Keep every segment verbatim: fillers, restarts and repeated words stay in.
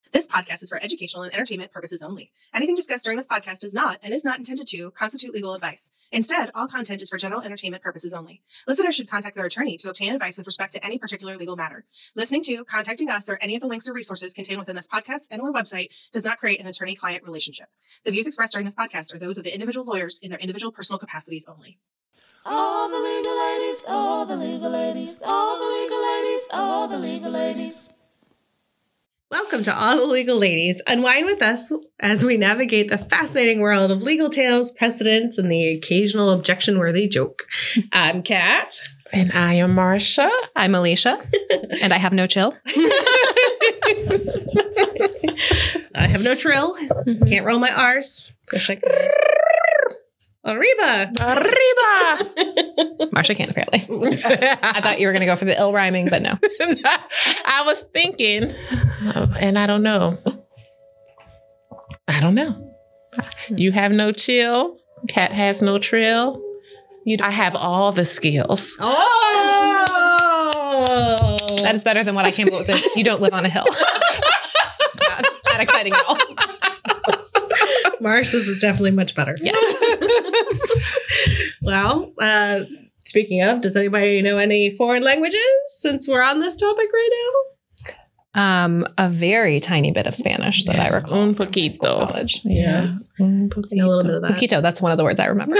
This podcast is for educational and entertainment purposes only. Anything discussed during this podcast does not and is not intended to constitute legal advice. Instead, all content is for general entertainment purposes only. Listeners should contact their attorney to obtain advice with respect to any particular legal matter. Listening to, contacting us, or any of the links or resources contained within this podcast and or website does not create an attorney-client relationship. The views expressed during this podcast are those of the individual lawyers in their individual personal capacities only. All the legal ladies, all the legal ladies, all the legal ladies, all the legal ladies. Welcome to All the Legal Ladies. Unwind with us as we navigate the fascinating world of legal tales, precedents, and the occasional objection-worthy joke. I'm Kat. And I am Marsha. I'm Alicia. And I have no chill. I have no trill. Mm-hmm. Can't roll my R's. Wish I could. Arriba! Arriba! Marsha can't, apparently. I thought you were going to go for the ill rhyming, but no. I was thinking, and I don't know. I don't know. You have no chill. Kat has no trill. You I have all the skills. Oh! That is better than what I came up with. This. You don't live on a hill. not, not exciting at all. Marsha's is definitely much better. Yes. Well, uh, speaking of, does anybody know any foreign languages since we're on this topic right now? Um, a very tiny bit of Spanish that yes, I recall un from high school, poquito. college. Yes. Un And a little bit of that. Poquito, that's one of the words I remember.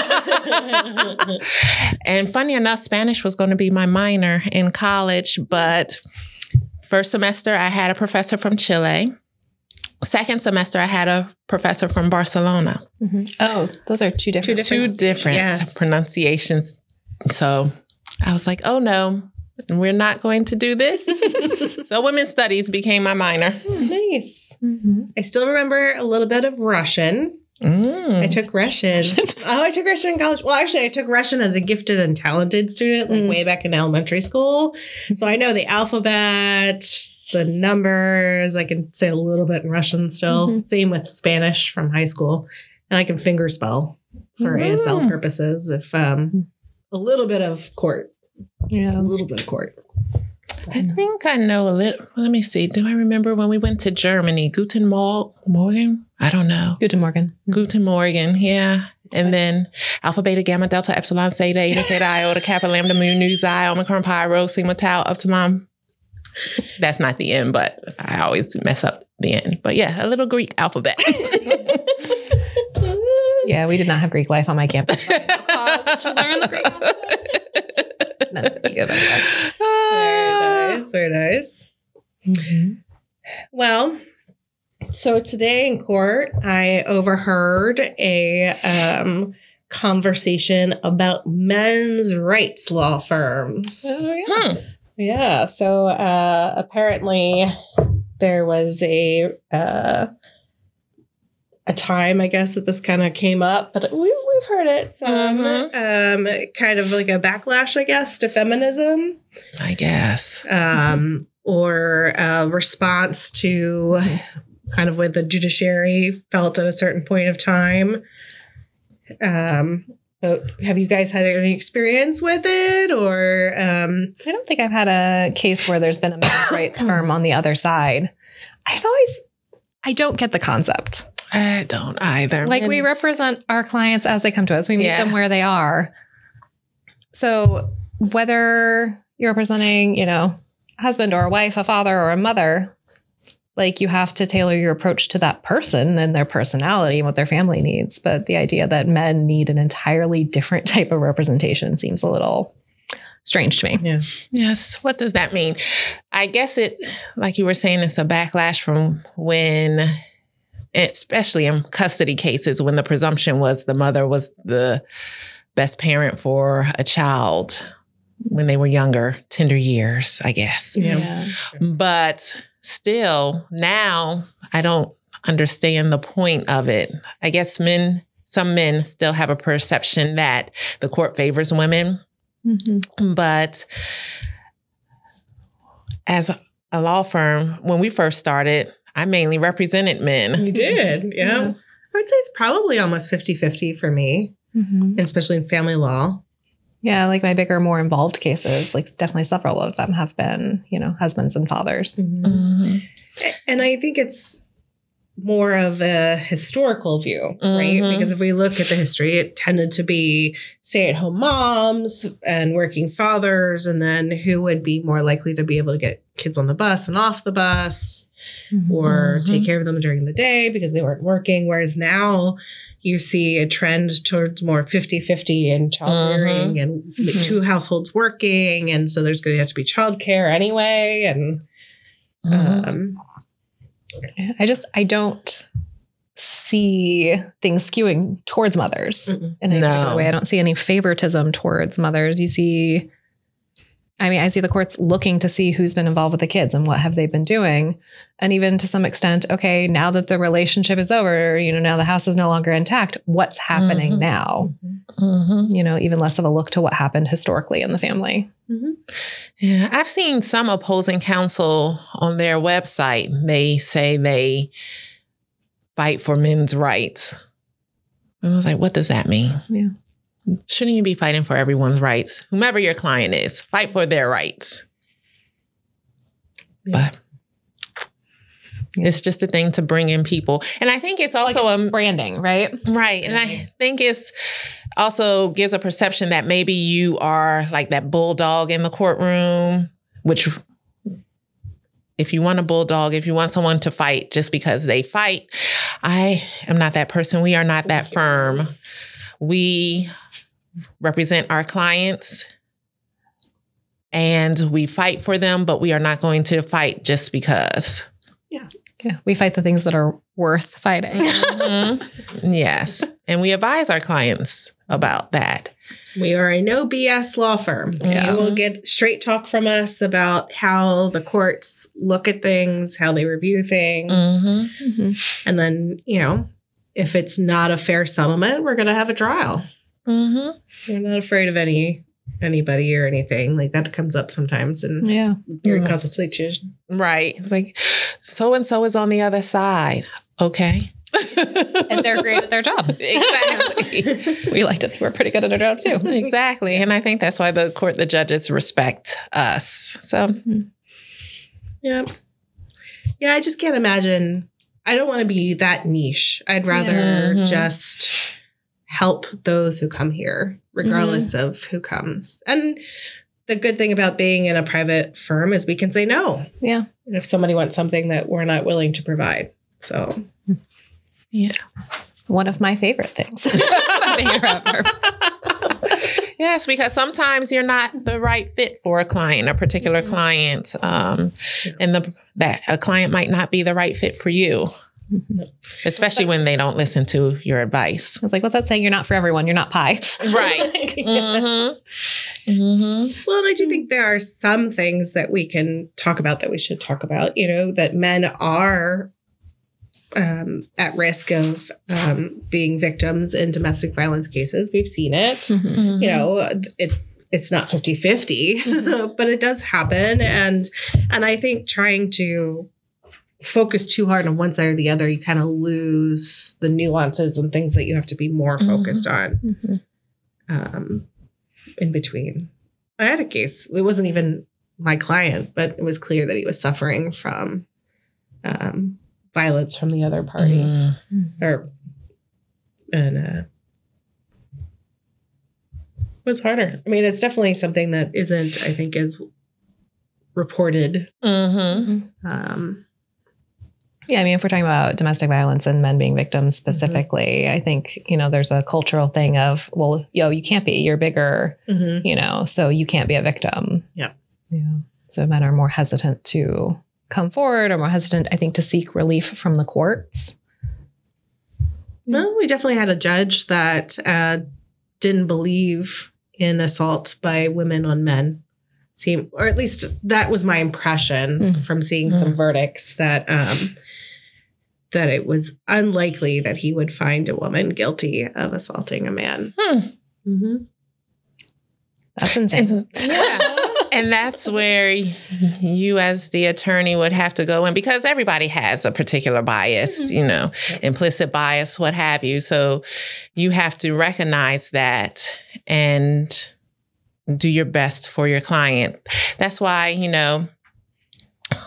And funny enough, Spanish was going to be my minor in college, but first semester I had a professor from Chile. Second semester, I had a professor from Barcelona. Mm-hmm. Oh, those are two different. Two different, two different yes. pronunciations. So I was like, oh no, we're not going to do this. So women's studies became my minor. Nice. Mm-hmm. I still remember a little bit of Russian. Mm. I took Russian. oh, I took Russian in college. Well, actually, I took Russian as a gifted and talented student, like mm. way back in elementary school. So I know the alphabet, the numbers. I can say a little bit in Russian still. Mm-hmm. Same with Spanish from high school. And I can finger spell for mm. A S L purposes. If um, a little bit of court. Yeah. A little bit of court. I think I know a little. Let me see. Do I remember when we went to Germany? Guten Morgen? I don't know. Guten Morgen. Guten Morgen, yeah. And then Alpha, Beta, Gamma, Delta, Epsilon, Theta, Eta, Theta, Iota, Kappa, Lambda, Mu, Nu, Xi, Omicron, Pi, Rho, Sigma, Tau, Upsilon. That's not the end, but I always mess up the end. But yeah, a little Greek alphabet. Yeah, we did not have Greek life on my campus. No cause to learn the Greek alphabet. That's the good anyway. Very nice. Very nice. Mm-hmm. Well, so today in court, I overheard a um, conversation about men's rights law firms. Oh, yeah. Hmm. Yeah. So uh, apparently there was a uh, a time, I guess, that this kind of came up, but we, we've heard it. Some Mm-hmm. um, kind of like a backlash, I guess, to feminism. I guess. Um, or a response to kind of what the judiciary felt at a certain point of time. Um, but have you guys had any experience with it? Or um, I don't think I've had a case where there's been a men's rights firm on the other side. I've always, I don't get the concept. I don't either. Like, And we represent our clients as they come to us. We meet Yeah. them where they are. So whether you're representing, you know, a husband or a wife, a father or a mother, like, you have to tailor your approach to that person and their personality and what their family needs. But the idea that men need an entirely different type of representation seems a little strange to me. yeah. Yes. What does that mean? I guess it, like you were saying, it's a backlash from when, especially in custody cases, when the presumption was the mother was the best parent for a child when they were younger, tender years, I guess. Yeah. Yeah. But still, now I don't understand the point of it. I guess men, some men still have a perception that the court favors women. Mm-hmm. But as a, a law firm, when we first started, I mainly represented men. You did. Yeah. Yeah. I would say it's probably almost fifty-fifty for me, Mm-hmm. especially in family law. Yeah, like my bigger, more involved cases, like definitely several of them have been, you know, husbands and fathers. Mhm. And I think it's more of a historical view, right? Mhm. Because if we look at the history, it tended to be stay-at-home moms and working fathers, and then who would be more likely to be able to get kids on the bus and off the bus, or Mhm. take care of them during the day because they weren't working. Whereas now you see a trend towards more fifty-fifty in child rearing and Mhm. two households working. And so there's going to have to be childcare anyway. And Mhm. um, I just, I don't see things skewing towards mothers Mm-mm. in any No. particular way. I don't see any favoritism towards mothers. You see, I mean, I see the courts looking to see who's been involved with the kids and what have they been doing. And even to some extent, okay, now that the relationship is over, you know, now the house is no longer intact, what's happening Mhm. now? Mhm. You know, even less of a look to what happened historically in the family. Yeah, I've seen some opposing counsel on their website. They say they fight for men's rights. And I was like, what does that mean? Yeah. Shouldn't you be fighting for everyone's rights? Whomever your client is, fight for their rights. Yeah. But it's just a thing to bring in people. And I think it's also Like a it's branding, right? Right. And I think it's also gives a perception that maybe you are like that bulldog in the courtroom, which if you want a bulldog, if you want someone to fight just because they fight, I am not that person. We are not that firm. We represent our clients and we fight for them, but we are not going to fight just because. Yeah. We fight the things that are worth fighting. Mhm. Yes. And we advise our clients about that. we are a no B S law firm. Yeah. You will get straight talk from us about how the courts look at things, how they review things. Mhm. Mhm. And then, you know, if it's not a fair settlement, we're going to have a trial. Mhm. We're not afraid of any anybody or anything. Like that comes up sometimes in Yeah. your Mhm. consultation. Right. It's like, so and so is on the other side. Okay. And they're great at their job. Exactly. We liked it. We're pretty good at our job too. Exactly. And I think that's why the court, the judges respect us. So, Yeah. Yeah, I just can't imagine. I don't want to be that niche. I'd rather Yeah. Mhm. just help those who come here, regardless of who comes. And the good thing about being in a private firm is we can say no. Yeah. And if somebody wants something that we're not willing to provide. So, yeah. One of my favorite things about being a rapper. Yes, because sometimes you're not the right fit for a client, a particular client, um, and the that a client might not be the right fit for you, especially when they don't listen to your advice. I was like, what's that saying? You're not for everyone. You're not pie. Right. yes. Mm-hmm. Mm-hmm. Well, and I do think there are some things that we can talk about that we should talk about, you know, that men are um, at risk of um, being victims in domestic violence cases. We've seen it. Mhm. You know, it it's not fifty-fifty, Mhm. but it does happen. And and I think trying to focus too hard on one side or the other, you kind of lose the nuances and things that you have to be more focused on Mhm. um, in between. I had a case. It wasn't even my client, but it was clear that he was suffering from um, violence from the other party. Mm. Or and uh, it was harder. I mean, it's definitely something that isn't, I think, is reported. Mm-hmm. Um, Yeah, I mean, if we're talking about domestic violence and men being victims specifically, I think, you know, there's a cultural thing of, well, yo, you can't be, you're bigger, mhm. you know, so you can't be a victim. Yeah. Yeah. So men are more hesitant to come forward or more hesitant, I think, to seek relief from the courts. Well, we definitely had a judge that uh, didn't believe in assault by women on men. Seem, or at least that was my impression Mm. from seeing some verdicts that um, that it was unlikely that he would find a woman guilty of assaulting a man. Hmm. Mm-hmm. That's insane. And, yeah. And that's where you as the attorney would have to go in, because everybody has a particular bias, Mhm. you know, implicit bias, what have you. So you have to recognize that and do your best for your client. That's why, you know,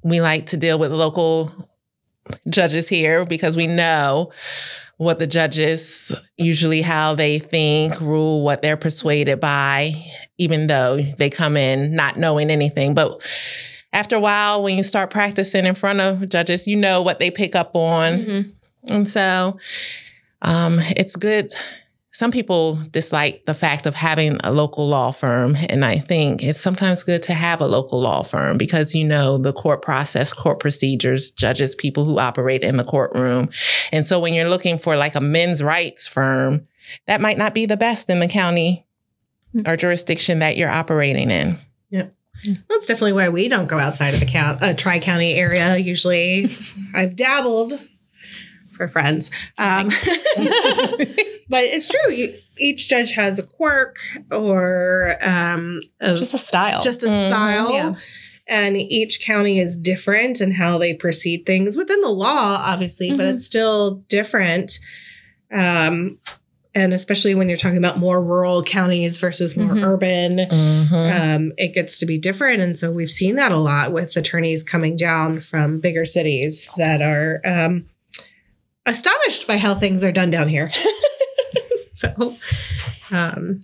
we like to deal with local judges here because we know what the judges usually how they think, rule, what they're persuaded by, even though they come in not knowing anything. But after a while, when you start practicing in front of judges, you know what they pick up on. Mm-hmm. And so um, it's good. Some people dislike the fact of having a local law firm. And I think it's sometimes good to have a local law firm because you know the court process, court procedures, judges, people who operate in the courtroom. And so when you're looking for like a men's rights firm, that might not be the best in the county or jurisdiction that you're operating in. Yeah. That's definitely why we don't go outside of the count, uh, tri-county area usually. I've dabbled for friends. Um, but it's true. You, each judge has a quirk or um, a, just a style. Just a Mm-hmm. style. Yeah. And each county is different in how they proceed things within the law, obviously, mm-hmm. but it's still different. Um, and especially when you're talking about more rural counties versus more Mm-hmm. urban, Mm-hmm. um, it gets to be different. And so we've seen that a lot with attorneys coming down from bigger cities that are um, astonished by how things are done down here. so, um,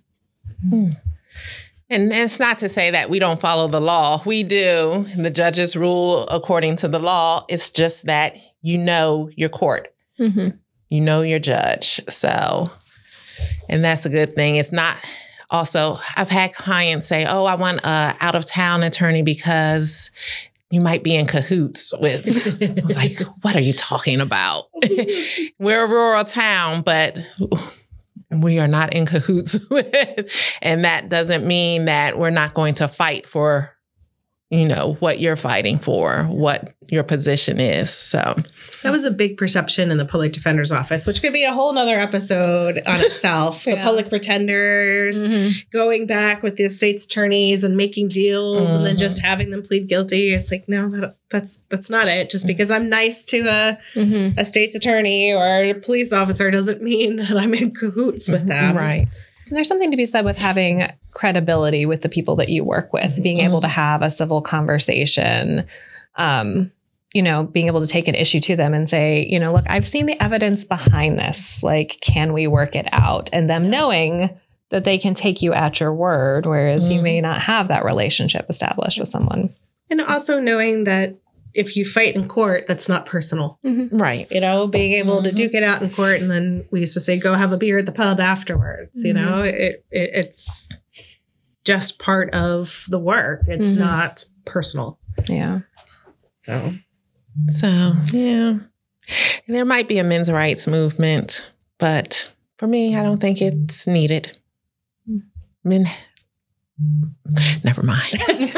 and it's not to say that we don't follow the law. We do. The judges rule according to the law. It's just that you know your court. Mm-hmm. You know your judge. So, and that's a good thing. It's not also, I've had clients say, oh, I want a out of town attorney because you might be in cahoots with. I was like, what are you talking about? We're a rural town, but we are not in cahoots with. And that doesn't mean that we're not going to fight for, you know, what you're fighting for, what your position is. So that was a big perception in the public defender's office, which could be a whole nother episode on itself. Yeah. The public pretenders Mm-hmm. going back with the state's attorneys and making deals Mm-hmm. and then just having them plead guilty. It's like, no, that, that's that's not it. Just because I'm nice to a, Mm-hmm. a state's attorney or a police officer doesn't mean that I'm in cahoots with them. right. And there's something to be said with having credibility with the people that you work with, being able to have a civil conversation, um, you know, being able to take an issue to them and say, you know, look, I've seen the evidence behind this. Like, can we work it out? And them knowing that they can take you at your word, whereas Mm-hmm. you may not have that relationship established with someone. And also knowing that if you fight in court, that's not personal. Right. You know, being able to Mhm. duke it out in court, and then we used to say, "Go have a beer at the pub afterwards." You Mhm. know, it, it it's just part of the work. It's Mhm. not personal. Yeah. So So, yeah. And there might be a men's rights movement, but for me, I don't think it's needed. Men, never mind.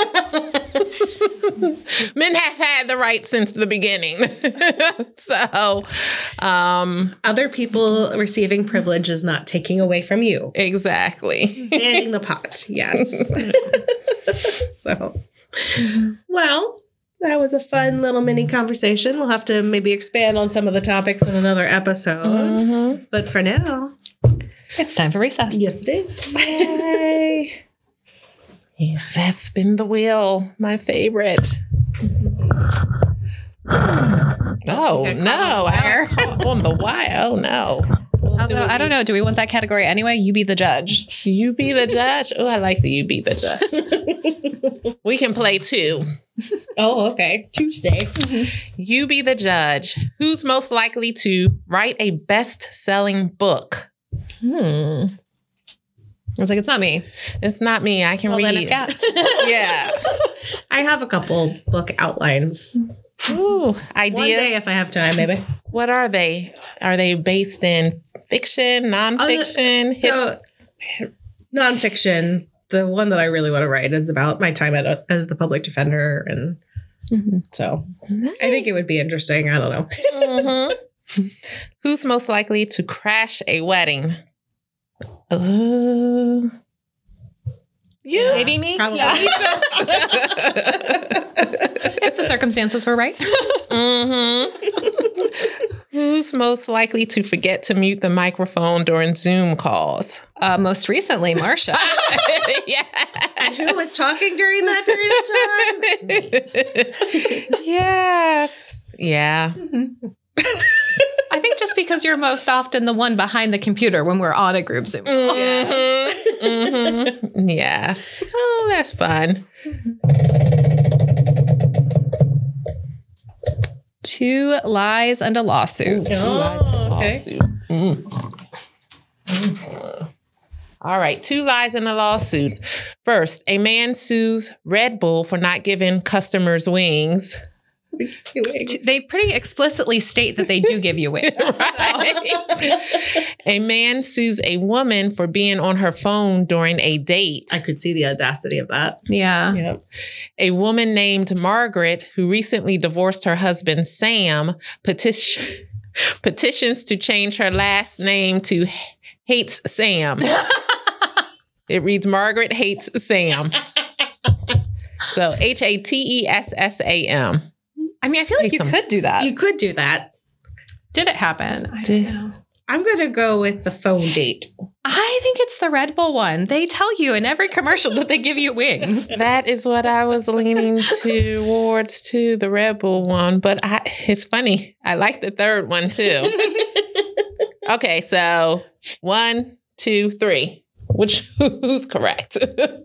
Men have had the right since the beginning. so, um, other people receiving privilege is not taking away from you. exactly. Standing the pot, yes. So, well, that was a fun little mini conversation. We'll have to maybe expand on some of the topics in another episode. Mhm. But for now, It's time for recess. yes, it is. Yay. Yes, that's Spin the Wheel, my favorite. Oh, got caught no. on the I wire. got caught on the wire. Oh, no. Although, I don't know. Do we want that category anyway? You be the judge. You be the judge? Oh, I like the you be the judge. We can play two. Oh, okay. Tuesday. You be the judge. Who's most likely to write a best-selling book? Hmm. I was like, it's not me. It's not me. I can Well, read. then it's Kat. Yeah. I have a couple book outlines. Ooh, One ideas. day, if I have time, maybe. What are they? Are they based in fiction, nonfiction? So, nonfiction. The one that I really want to write is about my time at, as the public defender, and Mm-hmm. so I think it would be interesting. I don't know. Mhm. Who's most likely to crash a wedding? Uh, you. Maybe me? Probably. Yeah. If the circumstances were right. Mm-hmm. Who's most likely to forget to mute the microphone during Zoom calls? Uh, most recently, Marsha. Yeah. And who was talking during that period of time? Yes. Yeah. I think just because you're most often the one behind the computer when we're on a group Zoom. Mm-hmm. Mm-hmm. Yes. Oh, that's fun. Two lies and a lawsuit. Oh, okay. Lawsuit. Mm. All right, two lies in a lawsuit. First, a man sues Red Bull for not giving customers wings. They pretty explicitly state that they do give you wings. Right. A man sues a woman for being on her phone during a date. I could see the audacity of that. Yeah. Yeah. A woman named Margaret, who recently divorced her husband Sam, petition, petitions to change her last name to Hates Sam. It reads Margaret Hates Sam. So H A T E S S A M. I mean, I feel like Hey, you some- could do that. You could do that. Did it happen? I Did- don't know. I'm going to go with the phone date. I think it's the Red Bull one. They tell you in every commercial that they give you wings. That is what I was leaning towards to the Red Bull one, but I, it's funny. I like the third one too. Okay, so one, two, three. Which who's correct?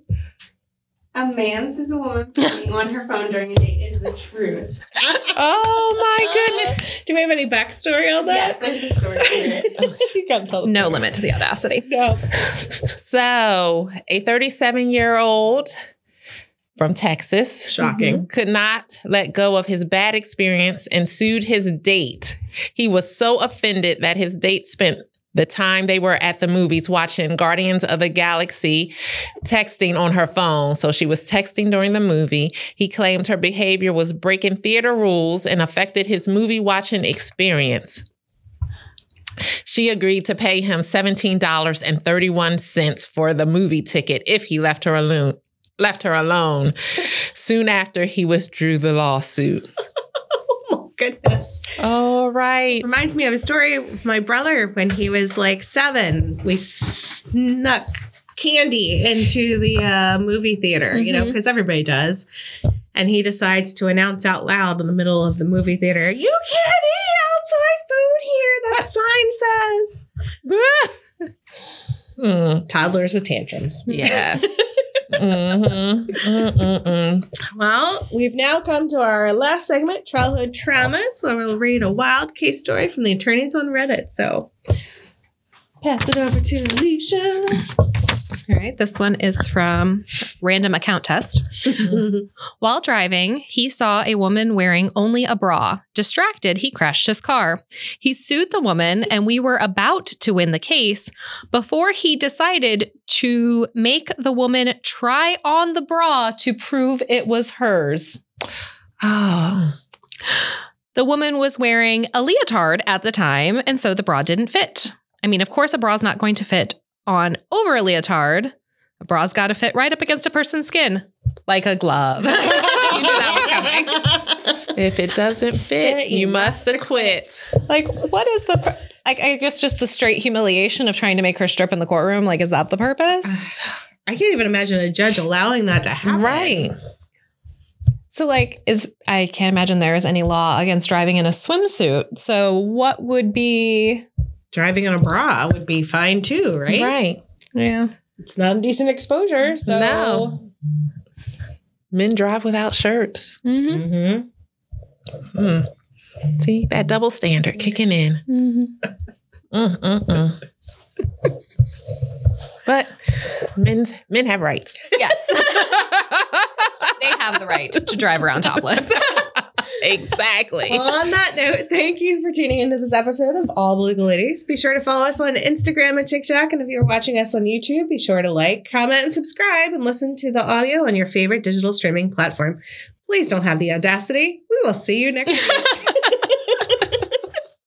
A man says a woman for being on her phone during a date is the truth. Oh my goodness! Do we have any backstory on Yes, that? there's a story to it. You gotta tell us. No limit to the audacity. No. So, a thirty-seven-year-old from Texas Shocking. could not let go of his bad experience and sued his date. He was so offended that his date spent the time they were at the movies watching Guardians of the Galaxy, texting on her phone. So she was texting during the movie. He claimed her behavior was breaking theater rules and affected his movie watching experience. She agreed to pay him seventeen dollars and thirty-one cents for the movie ticket if he left her alone. Left her alone. Soon after, he withdrew the lawsuit. Oh, goodness. All right. Reminds me of a story with my brother when he was like seven. We snuck candy into the uh, movie theater, you know, because everybody does. And he decides to announce out loud in the middle of the movie theater, "You can't eat outside food here, that sign says." Hmm. Toddlers with tantrums. Yes. Mm-hmm. Mm-mm-mm. Well, we've now come to our last segment, Childhood Traumas, where we'll read a wild case story from the attorneys on Reddit. So pass it over to Alicia. All right. This one is from Random Account Test. While driving, he saw a woman wearing only a bra. Distracted, he crashed his car. He sued the woman, and we were about to win the case before he decided to make the woman try on the bra to prove it was hers. Oh. The woman was wearing a leotard at the time, and so the bra didn't fit. I mean, of course, a bra's not going to fit on over a leotard. A bra's got to fit right up against a person's skin, like a glove. You knew that was coming. If it doesn't fit, you must acquit. Like, what is the, pur- I, I guess just the straight humiliation of trying to make her strip in the courtroom. Like, is that the purpose? I can't even imagine a judge allowing that to happen. Right. So, like, is, I can't imagine there is any law against driving in a swimsuit. So what would be, Driving in a bra would be fine too, right? Right. yeah. It's not indecent exposure. So. No. Men drive without shirts. Mm-hmm. Mm-hmm. Hmm. See, that double standard kicking in. Mm-hmm. Mm-mm-mm. But men's, men have rights. Yes. They have the right to drive around topless. Exactly. On that note, thank you for tuning into this episode of All the Legal Ladies. Be sure to follow us on Instagram and TikTok. And if you're watching us on YouTube, be sure to like, comment, and subscribe and listen to the audio on your favorite digital streaming platform. Please don't have the audacity. We will see you next week.